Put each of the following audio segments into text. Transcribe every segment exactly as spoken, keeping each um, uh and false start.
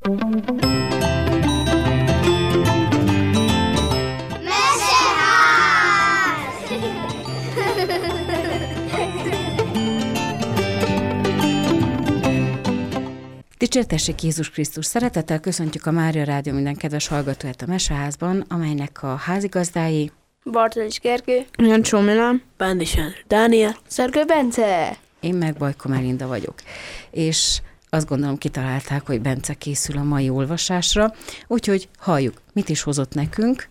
Dicsértessék Jézus Krisztus! Szeretettel köszöntjük a Mária Rádió minden kedves hallgatóját a Meseházban, amelynek a házigazdái Bartolics Gergő, Jancsó Milán, Bándis Sándor Dániel, Szergő Bence. Én meg Bajko Melinda vagyok. És azt gondolom kitalálták, hogy Bence készül a mai olvasásra, úgyhogy halljuk, mit is hozott nekünk.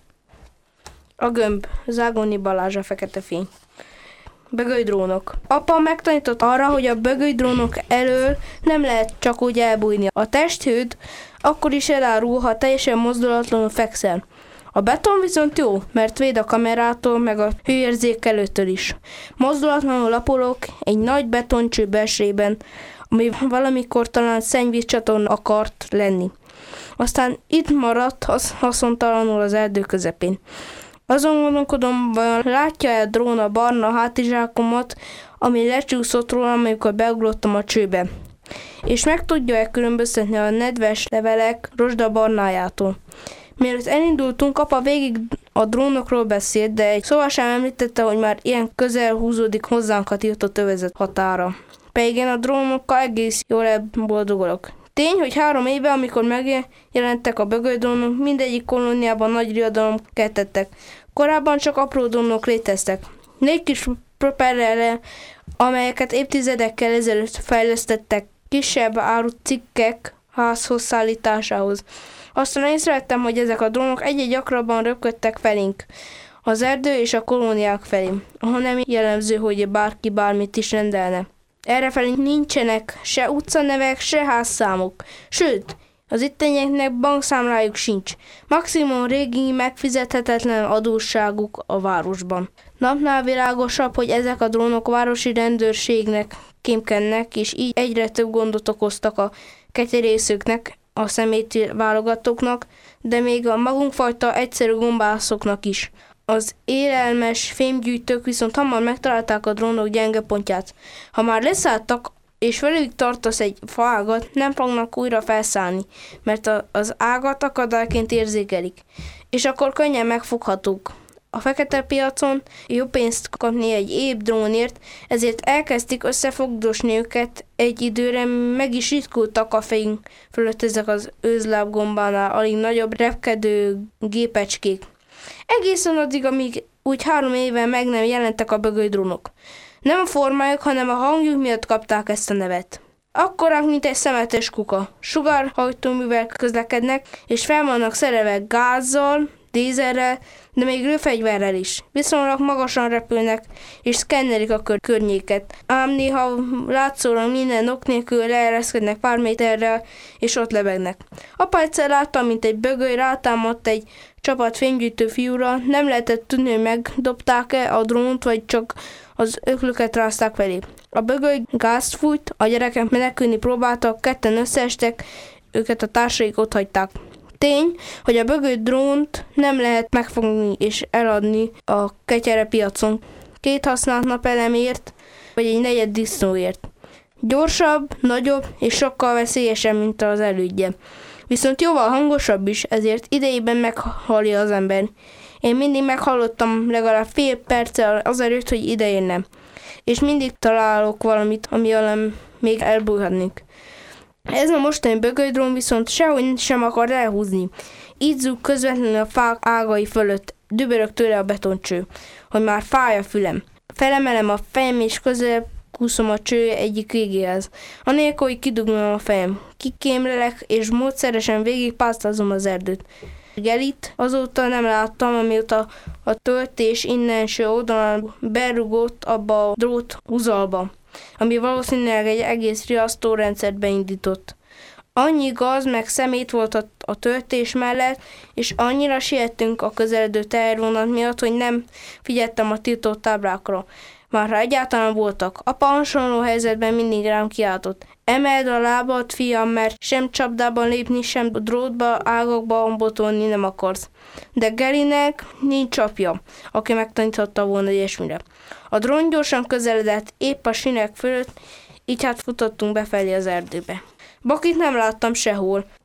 A gömb, Zágóni Balázs, a fekete fény. Bögölydrónok. Apa megtanított arra, hogy a bögölydrónok elől nem lehet csak úgy elbújni. A testhőd akkor is elárul, ha teljesen mozdulatlanul fekszel. A beton viszont jó, mert véd a kamerától, meg a hőérzékelőtől is. Mozdulatlanul lapolok egy nagy betoncső belsejében, ami valamikor talán szennyvízcsatorna akart lenni. Aztán itt maradt az haszontalanul az erdő közepén. Azon gondolkodom, vajon látja-e a drón a barna hátizsákomat, ami lecsúszott rólam, amikor beugrottam a csőbe. És meg tudja-e különböztetni a nedves levelek rozsdabarnájától. Mielőtt elindultunk, apa végig a drónokról beszélt, de egy szóval sem említette, hogy már ilyen közel húzódik hozzánk a tiltott övezet határa. Pedig én a drónokkal egész jól elboldogolok. Tény, hogy három éve, amikor megjelentek a bögölydrónok, mindegyik kolóniában nagy riadalom keltettek. Korábban csak apró drónok léteztek. Négy kis propellerrel, amelyeket évtizedekkel ezelőtt fejlesztettek kisebb árucikkek házhoz szállításához. Aztán észrevettem, hogy ezek a drónok egy-egy gyakrabban röpködtek felénk, az erdő és a kolóniák felé, ahol nem jellemző, hogy bárki bármit is rendelne. Errefelé nincsenek se utcanevek, se házszámok. Sőt, az ittenieknek bankszámlájuk sincs. Maximum régi, megfizethetetlen adósságuk a városban. Napnál világosabb, hogy ezek a drónok városi rendőrségnek kémkednek, és így egyre több gondot okoztak a ketyerészőknek, a szeméti válogatóknak, de még a magunkfajta egyszerű gombászoknak is. Az élelmes fémgyűjtők viszont hamar megtalálták a drónok gyenge pontját. Ha már leszálltak, és velük tartasz egy faágat, nem fognak újra felszállni, mert a, az ágat akadályként érzékelik, és akkor könnyen megfoghatók. A fekete piacon jó pénzt kapni egy épp drónért, ezért elkezdték összefogdosni őket egy időre, meg is ritkultak a fejünk fölött ezek az őzlábgombánál alig nagyobb repkedő gépecskék. Egészen addig, amíg úgy három éve meg nem jelentek a bögölydrónok. Nem a formájuk, hanem a hangjuk miatt kapták ezt a nevet. Akkorák, mint egy szemetes kuka. Sugárhajtóművel közlekednek, és fel vannak szerelve gázzal, dízelrel, de még lőfegyverrel is. Viszonylag magasan repülnek, és szkennelik a kör- környéket. Ám néha látszólag minden ok nélkül leereszkednek pár méterrel, és ott lebegnek. Apa egyszer láttam, mint egy bögöly rátámadt egy csapat fénygyűjtő fiúra, nem lehetett tudni, hogy megdobták-e a drónt, vagy csak az öklüket rázták felé. A bögöly gázt fújt, a gyerekek menekülni próbáltak, ketten összeestek, őket a társaik otthagyták. Tény, hogy a bögöly drónt nem lehet megfogni és eladni a ketyerepiacon. Két használt napelemért, vagy egy negyed disznóért. Gyorsabb, nagyobb és sokkal veszélyesebb, mint az elődje. Viszont jóval hangosabb is, ezért idejében meghalja az ember. Én mindig meghallottam legalább fél perccel azelőtt, hogy ideérnem. És mindig találok valamit, ami alám még elbújhatnék. Ez a mostani bögölydrón viszont sehogy sem akar elhúzni. Így zúg közvetlenül a fák ágai fölött, dübörög tőle a betoncső, hogy már fáj a fülem. Felemelem a fejem és közelebb kúszom a cső egyik végéhez. Anélkül, hogy kidugnom a fejem. Kikémlelek és módszeresen végigpásztázom az erdőt. Gelit azóta nem láttam, amióta a töltés innenső oldalán berugott abba a drót húzalba, ami valószínűleg egy egész riasztórendszert beindított. Annyi gaz meg szemét volt a, a töltés mellett, és annyira siettünk a közeledő tehervonat miatt, hogy nem figyeltem a tiltott táblákra. Már ha egyáltalán voltak. Apa hasonló helyzetben mindig rám kiáltott. Emeld a lábad, fiam, mert sem csapdában lépni, sem drótba, ágakba botolni nem akarsz. De Gerinek nincs apja, aki megtaníthatta volna ilyesmire. A drón gyorsan közeledett épp a sinek fölött, így hát futottunk befelé az erdőbe. Bakit nem láttam sehol,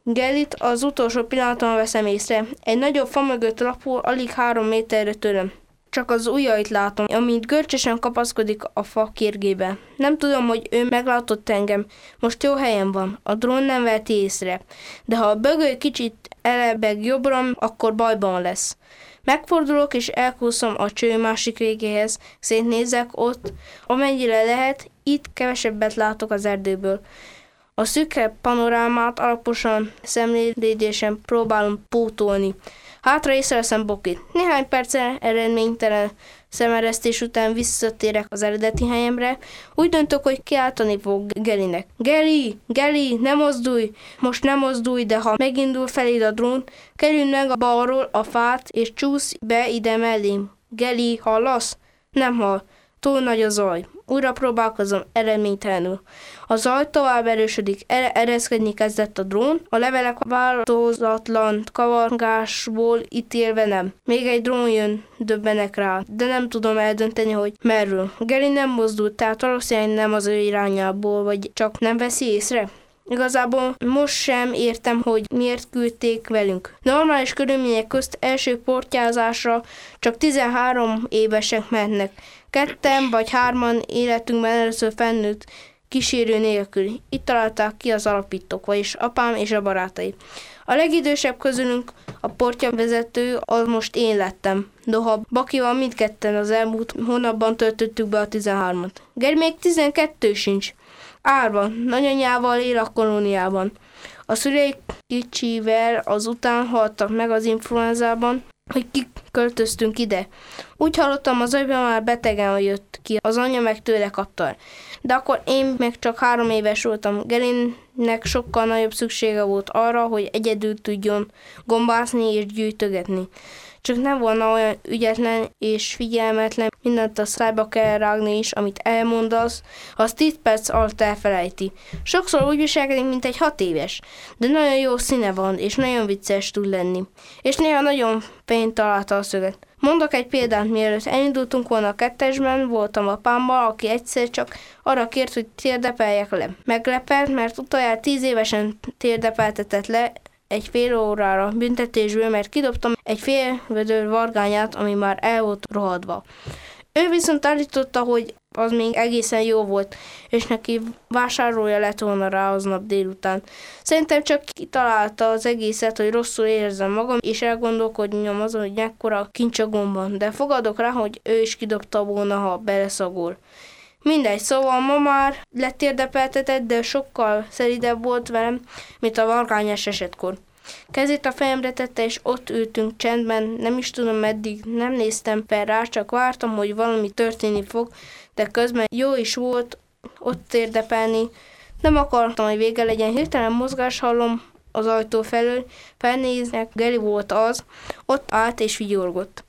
Gerrit az utolsó pillanaton veszem észre. Egy nagyobb fa mögött lapul, alig három méterre tőlem. Csak az ujjait látom, amint görcsösen kapaszkodik a fa kérgébe. Nem tudom, hogy ő meglátott engem. Most jó helyen van. A drón nem veheti észre. De ha a bögöly kicsit elebeg jobbra, akkor bajban lesz. Megfordulok és elkúszom a cső másik végéhez. Szétnézek ott, amennyire lehet, itt kevesebbet látok az erdőből. A szűkebb panorámát alaposan szemlélődésen próbálom pótolni. Hátra észreveszem Bokit. Néhány perccel eredménytelen szemeresztés után visszatérek az eredeti helyemre. Úgy döntök, hogy kiáltani fog Gerinek. Geri, Geri, ne mozdulj! Most nem mozdulj, de ha megindul feléd a drón, kerülj meg a balról a fát, és csúsz be ide mellém. Geri, hallasz? Nem hall. Túl nagy a zaj. Újra próbálkozom, eredménytelenül. A zaj tovább erősödik, erre ereszkedni kezdett a drón, a levelek változatlan kavargásból ítélve nem. Még egy drón jön, döbbenek rá, de nem tudom eldönteni, hogy merről. Geri nem mozdult, tehát valószínűleg nem az ő irányából, vagy csak nem veszi észre. Igazából most sem értem, hogy miért küldték velünk. Normális körülmények közt első portyázásra csak tizenhárom évesek mehetnek. Ketten vagy hárman életünkben először felnőtt kísérő nélkül. Itt találták ki az alapítók, vagyis apám és a barátai. A legidősebb közülünk a portyavezető, az most én lettem. Noha Bakival mindketten az elmúlt hónapban töltöttük be a tizenhármat. Geri még tizenkettő sincs. Árva, nagyanyával él a kolóniában. A szüleik kicsivel azután haltak meg az influenzában, hogy kiköltöztünk ide. Úgy hallottam, az apja már betegen jött ki, az anyja meg tőle kapta. De akkor én meg csak három éves voltam. Gerinek sokkal nagyobb szüksége volt arra, hogy egyedül tudjon gombászni és gyűjtögetni. Csak nem volna olyan ügyetlen és figyelmetlen, mindent a szájba kell rágni is, amit elmondasz, az tíz perc alatt elfelejti. Sokszor úgy viselkedik, mint egy hat éves, de nagyon jó színe van, és nagyon vicces tud lenni. És néha nagyon fényt találta a szöget. Mondok egy példát, mielőtt elindultunk volna a kettesben, voltam apámmal, aki egyszer csak arra kért, hogy térdepeljek le. Meglepett, mert utoljára tíz évesen térdepeltetett le, egy fél órára büntetésből, mert kidobtam egy fél vödör vargányát, ami már el volt rohadva. Ő viszont állította, hogy az még egészen jó volt, és neki vásárolja lett volna rá aznap délután. Szerintem csak kitalálta az egészet, hogy rosszul érzem magam, és elgondolkodjam azon, hogy mekkora kincs a gombban, de fogadok rá, hogy ő is kidobta volna, ha beleszagol. Mindegy, szóval ma már letérdepeltetett, de sokkal szeridebb volt velem, mint a vargányás esetkor. Kezét a fejemre tette, és ott ültünk csendben, nem is tudom meddig, nem néztem fel rá, csak vártam, hogy valami történni fog, de közben jó is volt ott térdepelni. Nem akartam, hogy vége legyen, hirtelen mozgás hallom az ajtó felől, felnéznek, Geri volt az, ott állt és vigyorgott.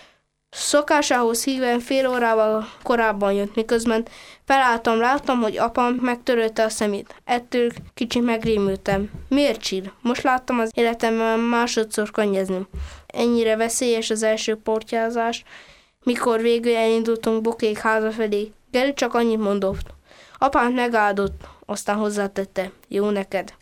Szokásához híven fél órával korábban jött, miközben felálltam, láttam, hogy apám megtörölte a szemét. Ettől kicsit megrémültem. Miért csír? Most láttam az életemben másodszor könnyezni. Ennyire veszélyes az első portyázás, mikor végül elindultunk Bokék háza felé. Geri csak annyit mondott. Apám megáldott, aztán hozzátette. Jó neked.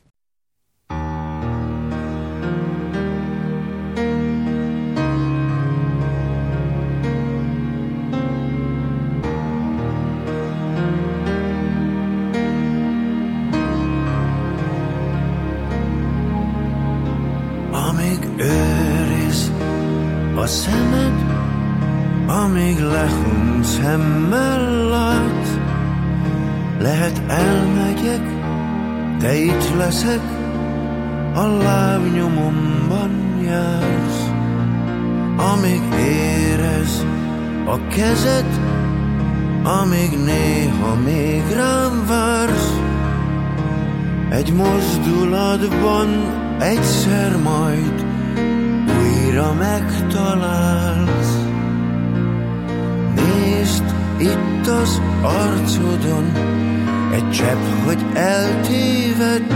Őriz a szemed, amíg lehuny szemmel lát. Lehet elmegyek, de itt leszek, a lábnyomomban jársz. Amíg érez a kezed, amíg néha még rám vársz. Egy mozdulatban egyszer majd újra megtalálsz. Nézd itt az arcodon, egy csepp, hogy eltévedt.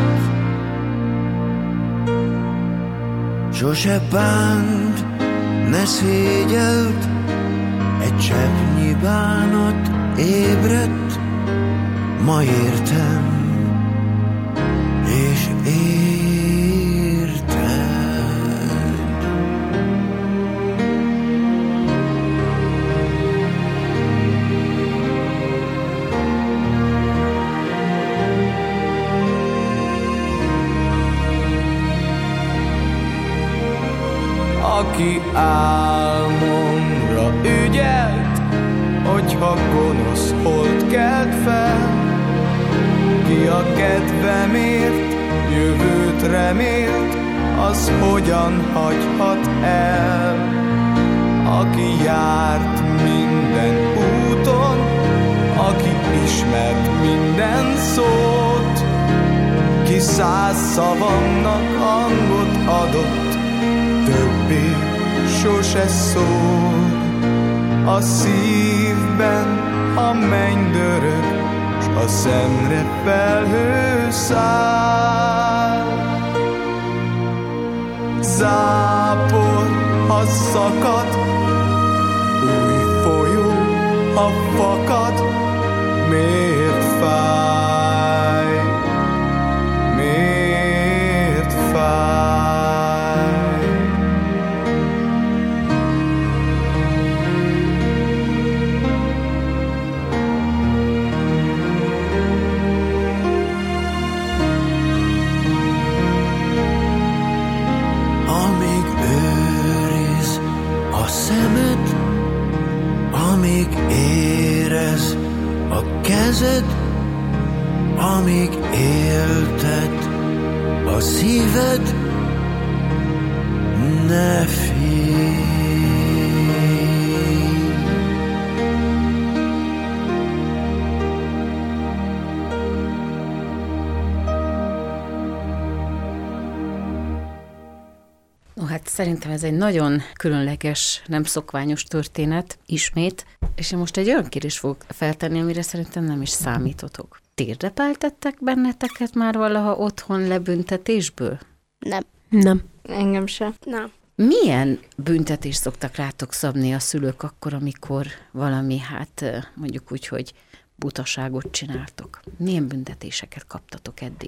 Sose bánt, ne szégyeld, egy cseppnyi bánat ébredt. Ma értem, és én aki álmomra ügyelt, hogyha gonosz hold kelt fel. Ki a kedvemért jövőt remélt, az hogyan hagyhat el? Aki járt minden úton, aki ismert minden szót, ki száz szavamnak hangot adott, többé sose szól. A szívben a mennydörög, s a szemre felhő száll. Zápor, ha szakad, új folyó, ha fakad, miért fáj, miért fáj? Amíg őriz a szemed, amíg érez a kezed, amíg éltet a szíved, ne félj. No, hát szerintem ez egy nagyon különleges, nem szokványos történet, ismét, és én most egy olyan kérdést fogok feltenni, amire szerintem nem is számítotok. Térdepeltettek benneteket már valaha otthon lebüntetésből? Nem. Nem. Engem sem. Nem. Milyen büntetést szoktak rátok szabni a szülők akkor, amikor valami, hát mondjuk úgy, hogy butaságot csináltok? Milyen büntetéseket kaptatok eddig?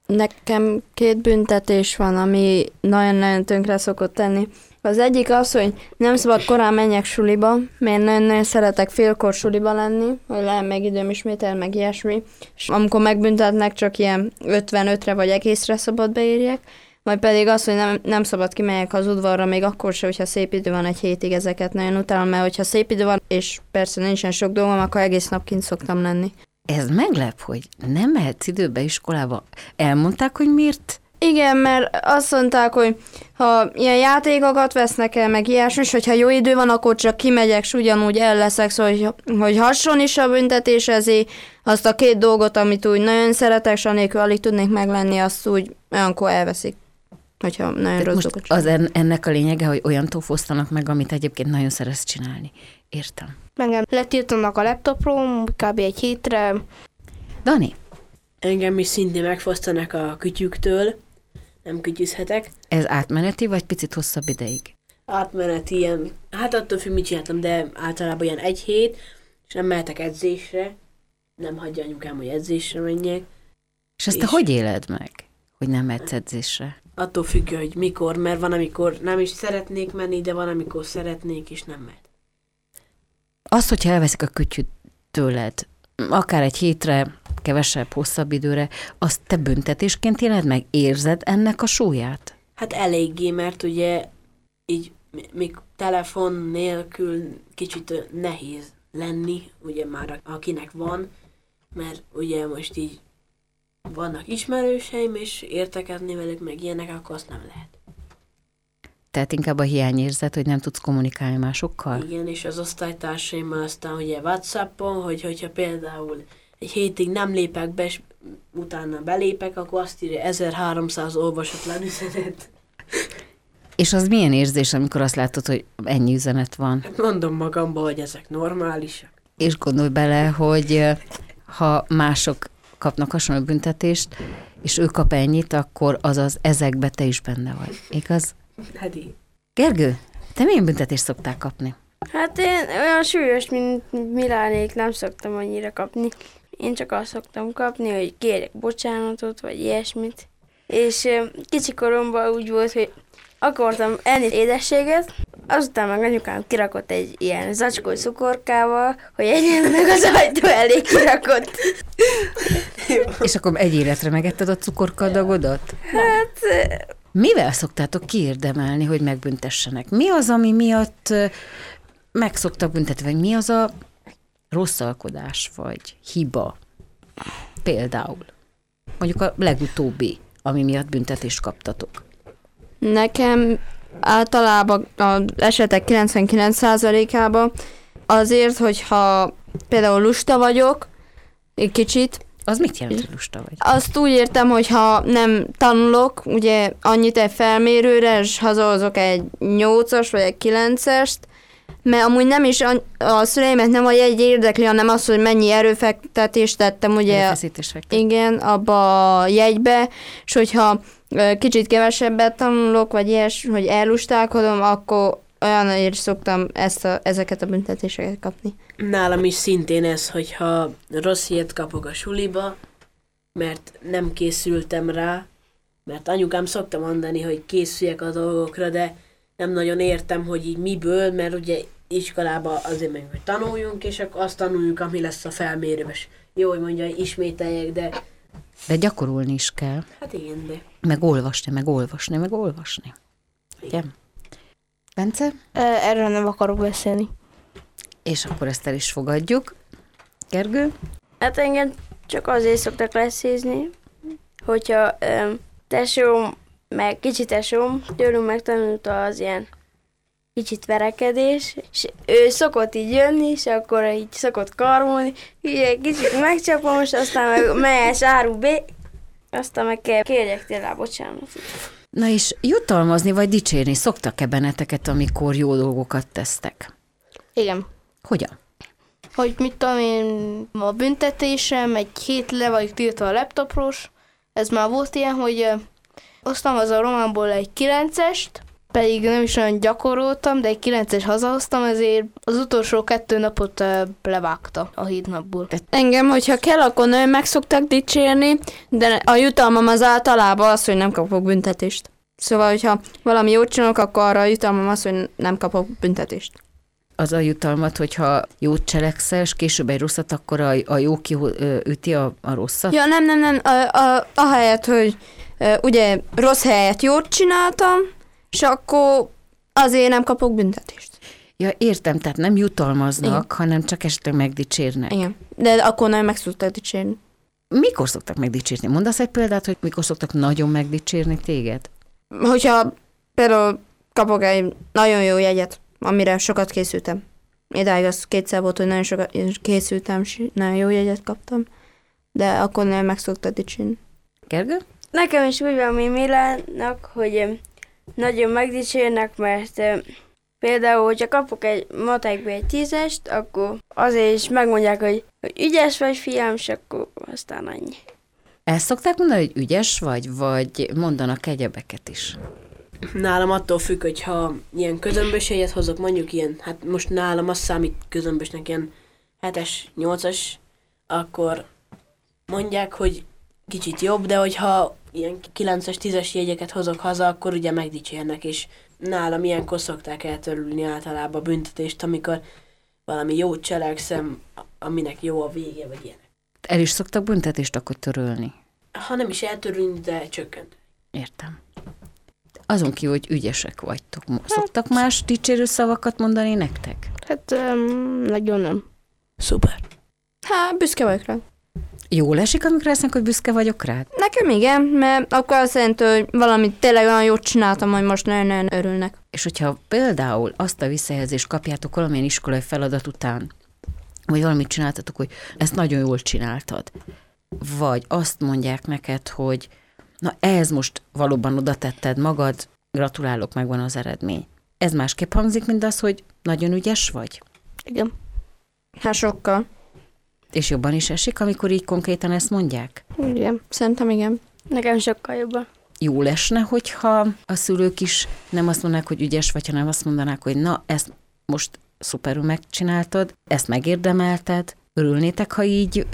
Nekem két büntetés van, ami nagyon-nagyon tönkre szokott tenni. Az egyik az, hogy nem szabad korán menjek suliba, mert nagyon-nagyon szeretek félkor suliba lenni, hogy lehet meg időm ismétel, meg ilyesmi. És amikor megbüntetnek, csak ilyen ötvenötre vagy egészre szabad beérjek. Majd pedig az, hogy nem, nem szabad kimegyek az udvarra, még akkor se, hogyha szép idő van egy hétig, ezeket nagyon utálom, mert hogyha szép idő van, és persze nincsen sok dolgom, akkor egész nap kint szoktam lenni. Ez meglep, hogy nem mehetsz időbe iskolába. Elmondták, hogy miért? Igen, mert azt mondták, hogy ha ilyen játékokat vesznek el, meg ilyesmi, és hogyha jó idő van, akkor csak kimegyek, és ugyanúgy el leszek, szóval, hogy, hogy hasson is a büntetés ezé, azt a két dolgot, amit úgy nagyon szeretek, és anélkül alig tudnék meglenni, azt úgy olyankor elveszik. Hogyha nagyon rossz most az en, ennek a lényege, hogy olyantól fosztanak meg, amit egyébként nagyon szeretsz csinálni. Értem. Engem letiltanak a laptopról, kb. Egy hétre. Dani? Engem is szintén megfosztanak a kütyüktől, nem kütyüzhetek. Ez átmeneti, vagy picit hosszabb ideig? Átmeneti ilyen, hát attól függ, mit csináltam, de általában ilyen egy hét, és nem mehetek edzésre, nem hagyja anyukám, hogy edzésre menjek. És ezt te hogy éled meg, hogy nem mehetsz edzésre? Attól függ, hogy mikor, mert van, amikor nem is szeretnék menni, de van, amikor szeretnék, és nem mehet. Az, hogyha elveszik a kütyüt tőled, akár egy hétre, kevesebb, hosszabb időre, azt te büntetésként éled meg? Érzed ennek a súlyát? Hát eléggé, mert ugye így még telefon nélkül kicsit nehéz lenni, ugye már akinek van, mert ugye most így vannak ismerőseim, és értekedni velük, meg ilyenek, akkor azt nem lehet. Tehát inkább a hiányérzet, hogy nem tudsz kommunikálni másokkal? Igen, és az osztálytársaimmal aztán ugye WhatsAppon, hogy hogyha például egy hétig nem lépek be, és utána belépek, akkor azt írja ezerháromszáz olvasatlan üzenet. És az milyen érzés, amikor azt látod, hogy ennyi üzenet van? Hát mondom magamban, hogy ezek normálisak. És gondolj bele, hogy ha mások kapnak hasonló büntetést, és ő kap ennyit, akkor azaz ezekbe te is benne vagy. Igaz? Hát így. Gergő, te milyen büntetést szoktál kapni? Hát én olyan súlyos, mint Milánék nem szoktam annyira kapni. Én csak azt szoktam kapni, hogy kérjek bocsánatot, vagy ilyesmit. És kicsi koromban úgy volt, hogy akartam enni édességet, azután meg anyukám kirakott egy ilyen zacskó cukorkával, hogy egyen meg az ajtó elé kirakott. És akkor egy életre megetted a cukorkadagodat? Hát Mivel szoktátok kiérdemelni, hogy megbüntessenek? Mi az, ami miatt ö, meg szoktak büntetni, vagy mi az a rosszalkodás, vagy hiba? Például. Mondjuk a legutóbbi, ami miatt büntetést kaptatok. Nekem általában az esetek kilencvenkilenc százalékában azért, hogyha például lusta vagyok, egy kicsit, Az mit jelent, hogy lusta vagy? azt úgy értem, hogy ha nem tanulok, ugye annyit egy felmérőre, és hazahozok egy nyolcas vagy egy kilencest, mert amúgy nem is a, a szüleimet nem a jegy érdekli, hanem az, hogy mennyi erőfektetést tettem, ugye, Erőfeszítés fektet. igen, abba a jegybe, és hogyha ö, kicsit kevesebbet tanulok, vagy ilyes, hogy elustálkodom, akkor olyanért szoktam ezt a, ezeket a büntetéseket kapni. Nálam is szintén ez, hogyha rossz ilyet kapok a suliba, mert nem készültem rá, mert anyukám szokta mondani, hogy készüljek a dolgokra, de nem nagyon értem, hogy így miből, mert ugye iskolába azért meg, hogy tanuljunk, és akkor azt tanuljuk, ami lesz a felmérős. Jó, hogy mondja, hogy ismételjek, de De gyakorolni is kell. hát igen, de Meg olvasni, meg olvasni, meg olvasni. Ugye? Bence? Erről nem akarok beszélni. És akkor ezt el is fogadjuk. Gergő? Hát engem csak azért szoktak leszízni, hogyha öm, tesóm, meg kicsi tesóm tőlünk megtanulta az ilyen kicsit verekedés, és ő szokott így jönni, és akkor így szokott karmolni, így kicsit megcsapom, és aztán meg melyes áru B, aztán meg kell kérjek tényleg bocsánatot. Na és jutalmazni vagy dicsérni szoktak-e benneteket, amikor jó dolgokat tesztek? Igen. Hogyan? Hogy mit tudom én, a büntetésem egy hét le vagyok tiltva a laptopros. Ez már volt ilyen, hogy ö, hoztam az a románból egy kilencest, pedig nem is olyan gyakoroltam, de egy kilences hazahoztam, ezért az utolsó kettő napot ö, levágta a hét napból. Engem, hogyha kell, akkor nagyon meg szoktak dicsérni, de a jutalmam az általában az, hogy nem kapok büntetést. Szóval, hogyha valami jót csinálok, akkor arra a jutalmam az, hogy nem kapok büntetést. Az a jutalmat, hogyha jót cselekszel, és később egy rosszat, akkor a, a jó kiüti a, a rosszat? Ja, nem, nem, nem, a, a, ahelyett, hogy e, ugye rossz helyet jót csináltam, és akkor azért nem kapok büntetést. Ja, értem, tehát nem jutalmaznak, Igen. hanem csak esetleg megdicsérnek. Igen, de akkor nagyon meg szoktak dicsérni. Mikor szoktak megdicsérni? Mondasz egy példát, hogy mikor szoktak nagyon megdicsérni téged? Hogyha például kapok egy nagyon jó jegyet, amire sokat készültem. Idáig az kétszer volt, hogy nagyon sokat készültem, és nagyon jó jegyet kaptam, de akkor nem meg szoktak dicsérni. Gergő? Nekem is úgy van, mint Milánnak, hogy öm, nagyon megdicsérnek, mert öm, például, hogyha kapok egy matekbe egy tízest, akkor azért is megmondják, hogy, hogy ügyes vagy, fiam, és akkor aztán annyi. Ezt szokták mondani, hogy ügyes vagy, vagy mondanak egyebeket is? nálam attól függ, hogyha ilyen közömbös jegyet hozok, mondjuk ilyen, hát most nálam az számít közömbösnek, ilyen hetes, nyolcas, akkor mondják, hogy kicsit jobb, de hogyha ilyen kilences, tízes jegyeket hozok haza, akkor ugye megdicsérnek, és nálam ilyenkor szokták eltörülni általában a büntetést, amikor valami jót cselekszem, aminek jó a vége, vagy ilyenek. El is szoktak büntetést akkor törölni? Ha nem is eltörülni, de csökkent. Értem. Azon kívül, hogy ügyesek vagytok. Szoktak más dicsérő szavakat mondani nektek? Hát um, nagyon nem. Szuper. Hát, büszke vagyok rá. Jól esik, amikor azt mondják, hogy büszke vagyok rád? Nekem igen, mert akkor azt jelenti, hogy valamit tényleg olyan jót csináltam, hogy most nagyon-nagyon örülnek. És hogyha például azt a visszajelzést kapjátok valamilyen iskolai feladat után, vagy valamit csináltatok, hogy ezt nagyon jól csináltad, vagy azt mondják neked, hogy na ez most valóban oda tetted magad, gratulálok, megvan az eredmény. Ez másképp hangzik, mint az, hogy nagyon ügyes vagy? Igen. Hát sokkal. És jobban is esik, amikor így konkrétan ezt mondják? Igen. Szerintem igen. Nekem sokkal jobban. Jól esne, hogyha a szülők is nem azt mondanák, hogy ügyes vagy, hanem azt mondanák, hogy na, ezt most szuperül megcsináltad, ezt megérdemelted, örülnétek, ha így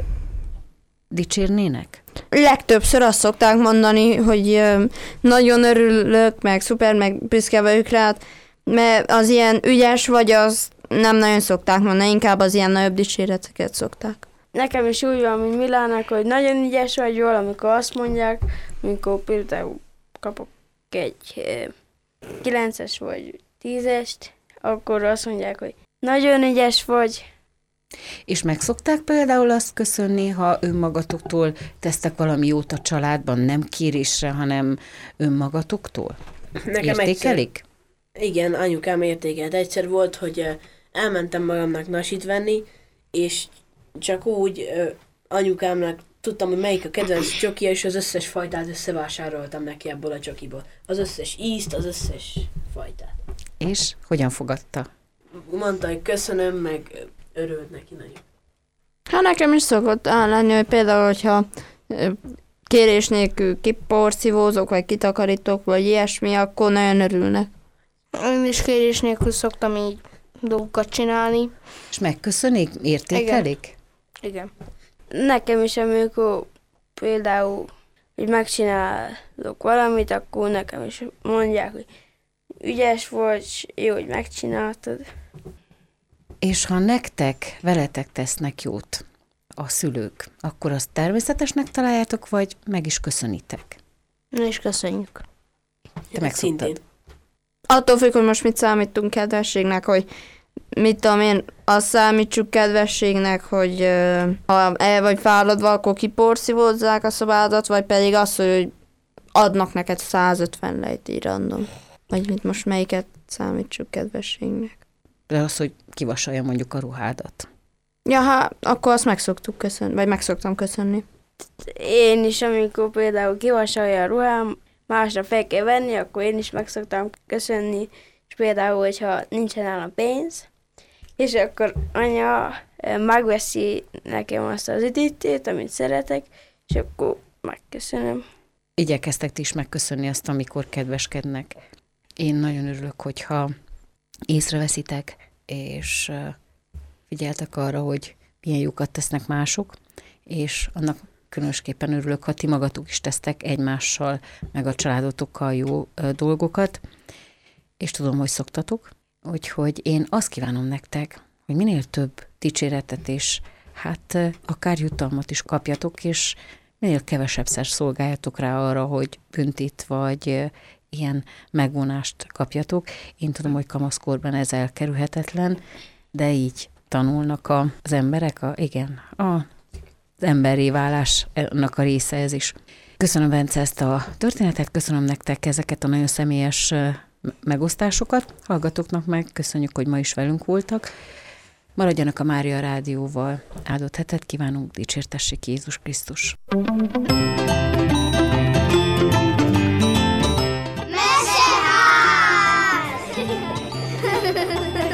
dicsérnének? Legtöbbször azt szokták mondani, hogy ö, nagyon örülök, meg szuper, meg büszke vagyok rád, mert az ilyen ügyes vagy, az nem nagyon szokták mondani, inkább az ilyen nagyobb dicséreteket szokták. Nekem is úgy van, mint Milának, hogy nagyon ügyes vagy jól, amikor azt mondják, amikor például kapok egy eh, kilences vagy tízest, akkor azt mondják, hogy nagyon ügyes vagy. És meg szokták például azt köszönni, ha önmagatoktól tesztek valami jót a családban, nem kérésre, hanem önmagatoktól? Nekem Értékelik? Egyszer, igen, anyukám értékelt. Egyszer volt, hogy uh, elmentem magamnak nasit venni, és csak úgy uh, anyukámnak tudtam, hogy melyik a kedvenc csokia, és az összes fajtát összevásároltam neki ebből a csokiból. Az összes ízt, az összes fajtát. És hogyan fogadta? Mondta, hogy köszönöm, meg örült neki nagyon. Hát nekem is szokott lenni, hogy például, hogyha kérés nélkül kiporszívózok, vagy kitakarítok, vagy ilyesmi, akkor nagyon örülnek. Én is kérés nélkül szoktam így dolgokat csinálni. És megköszönik? Értékelik? Igen. Nekem is, amikor például, hogy megcsinálok valamit, akkor nekem is mondják, hogy ügyes vagy, jó, hogy megcsináltad. És ha nektek, veletek tesznek jót a szülők, akkor azt természetesnek találjátok, vagy meg is köszönitek? Mi is köszönjük. Te megszoktad? Attól függ, hogy most mit számítunk kedvességnek, hogy mit tudom én, azt számítsuk kedvességnek, hogy uh, ha el vagy fáradva, akkor kiporszívózzák a szobádat, vagy pedig az, hogy adnak neked százötven lejt így random. Vagy mit most melyiket számítsuk kedvességnek. De az, hogy kivasalja mondjuk a ruhádat. Ja, hát akkor azt meg szoktuk köszönni, vagy meg szoktam köszönni. Én is, amikor például kivasalja a ruhám, másnap fel kell venni, akkor én is meg szoktam köszönni, és például, hogyha nincsen nálam pénz, és akkor anya megveszi nekem azt az üdítét, amit szeretek, és akkor megköszönöm. Igyekeztek ti is megköszönni azt, amikor kedveskednek. Én nagyon örülök, hogyha észreveszitek, és figyeltek arra, hogy milyen jókat tesznek mások, és annak különösképpen örülök, ha ti magatok is tesztek egymással, meg a családotokkal jó dolgokat, és tudom, hogy szoktatok. Úgyhogy én azt kívánom nektek, hogy minél több dicséretet és hát akár jutalmat is kapjatok, és minél kevesebbszer szolgáljatok rá arra, hogy büntit vagy ilyen megvonást kapjatok. Én tudom, hogy kamaszkorban ez elkerülhetetlen, de így tanulnak a, az emberek, a, igen, a, az emberré válásnak a része ez is. Köszönöm, Bence, ezt a történetet, köszönöm nektek ezeket a nagyon személyes megosztásokat. Hallgatóknak meg köszönjük, hogy ma is velünk voltak. Maradjanak a Mária Rádióval. Áldott hetet kívánunk, dicsértessék Jézus Krisztus! Meseház!